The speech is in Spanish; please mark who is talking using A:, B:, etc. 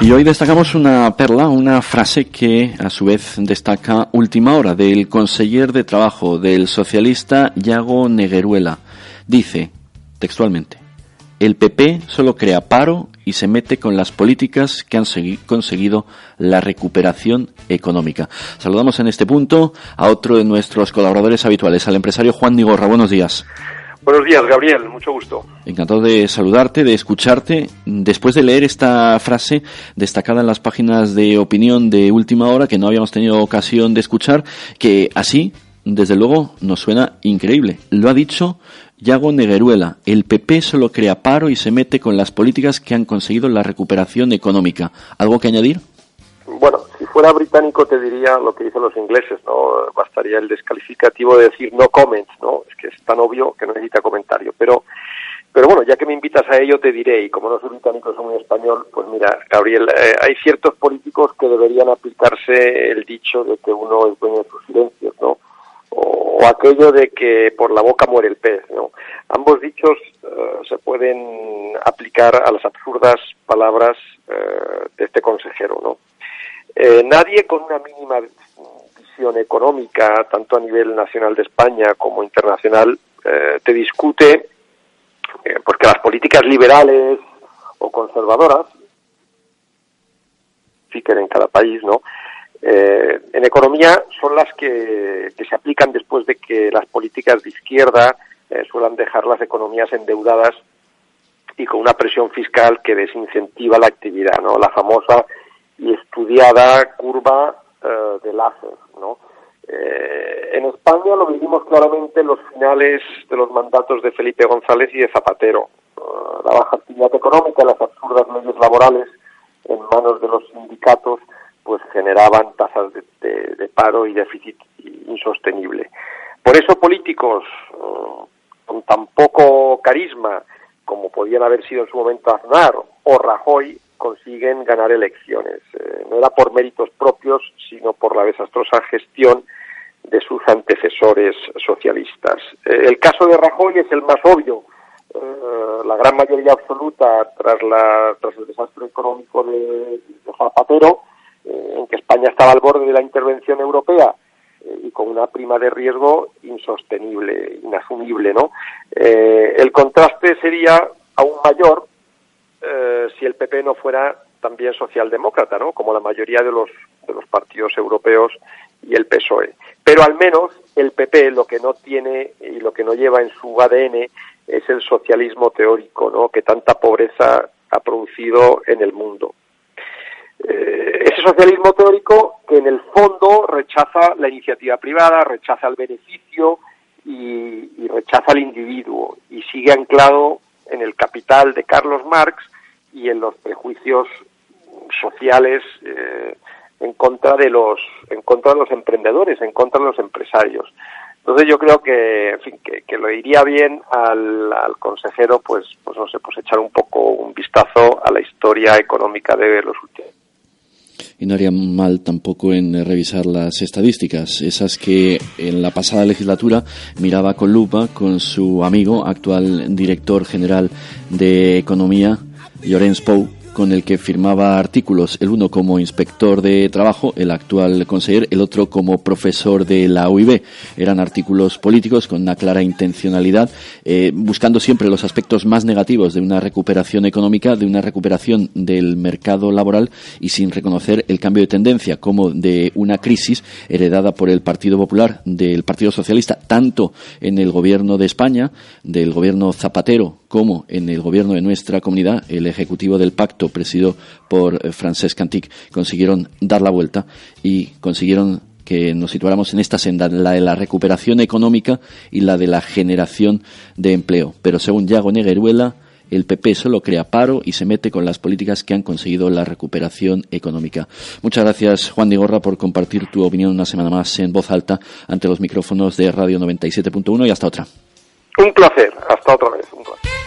A: Y hoy destacamos una perla, una frase que a su vez destaca Última Hora, del conseller de Trabajo del socialista Iago Negueruela. Dice, textualmente, el PP solo crea paro y se mete con las políticas que han conseguido la recuperación económica. Saludamos en este punto a otro de nuestros colaboradores habituales, al empresario Juan Nigorra. Buenos días.
B: Buenos días, Gabriel. Mucho gusto.
A: Encantado de saludarte, de escucharte. Después de leer esta frase destacada en las páginas de opinión de Última Hora, que no habíamos tenido ocasión de escuchar, que así, desde luego, nos suena increíble. Lo ha dicho Iago Negueruela. El PP solo crea paro y se mete con las políticas que han conseguido la recuperación económica. ¿Algo que añadir?
B: Bueno, si fuera británico te diría lo que dicen los ingleses, ¿no? Bastaría el descalificativo de decir no comments, ¿no? Es que es tan obvio que no necesita comentario. Pero bueno, ya que me invitas a ello te diré, y como no soy británico, soy muy español, pues mira, Gabriel, hay ciertos políticos que deberían aplicarse el dicho de que uno es dueño de sus silencios, ¿no? O aquello de que por la boca muere el pez, ¿no? Ambos dichos se pueden aplicar a las absurdas palabras de este consejero, ¿no? Nadie con una mínima visión económica, tanto a nivel nacional de España como internacional, te discute pues que las políticas liberales o conservadoras, fíjate en cada país, ¿no? En economía son las que se aplican después de que las políticas de izquierda suelen dejar las economías endeudadas y con una presión fiscal que desincentiva la actividad, ¿no? La famosa y estudiada curva de Laffer, ¿no? En España lo vivimos claramente en los finales de los mandatos de Felipe González y de Zapatero. La baja actividad económica, las absurdas leyes laborales en manos de los sindicatos pues generaban tasas de paro y déficit insostenible. Por eso políticos con tan poco carisma como podían haber sido en su momento Aznar o Rajoy consiguen ganar elecciones. No era por méritos propios, sino por la desastrosa gestión de sus antecesores socialistas. El caso de Rajoy es el más obvio. La gran mayoría absoluta tras el desastre económico de Zapatero, en que España estaba al borde de la intervención europea y con una prima de riesgo insostenible, inasumible, ¿no? El contraste sería aún mayor si el PP no fuera también socialdemócrata, ¿no? Como la mayoría de los partidos europeos y el PSOE. Pero al menos el PP lo que no tiene y lo que no lleva en su ADN es el socialismo teórico, ¿no? Que tanta pobreza ha producido en el mundo. Ese socialismo teórico que en el fondo rechaza la iniciativa privada, rechaza el beneficio y rechaza al individuo y sigue anclado en el capital de Carlos Marx y en los prejuicios sociales en contra de los emprendedores, en contra de los empresarios. Entonces yo creo que, en fin, que lo iría bien al consejero, pues no sé, pues echar un poco un vistazo a la historia económica de los últimos.
A: Y no haría mal tampoco en revisar las estadísticas, esas que en la pasada legislatura miraba con lupa con su amigo, actual director general de Economía, Llorenç Pou, con el que firmaba artículos, el uno como inspector de trabajo, el actual conseller, el otro como profesor de la UIB. Eran artículos políticos con una clara intencionalidad, buscando siempre los aspectos más negativos de una recuperación económica, de una recuperación del mercado laboral y sin reconocer el cambio de tendencia como de una crisis heredada por el Partido Popular, del Partido Socialista, tanto en el gobierno de España, del gobierno Zapatero, como en el gobierno de nuestra comunidad. El ejecutivo del pacto, presidido por Francesc Antich, consiguieron dar la vuelta y consiguieron que nos situáramos en esta senda, la de la recuperación económica y la de la generación de empleo. Pero según Iago Negueruela, el PP solo crea paro y se mete con las políticas que han conseguido la recuperación económica. Muchas gracias, Juan Nigorra, por compartir tu opinión una semana más en voz alta ante los micrófonos de Radio 97.1 y hasta otra.
B: Un placer, hasta otra vez. Un placer.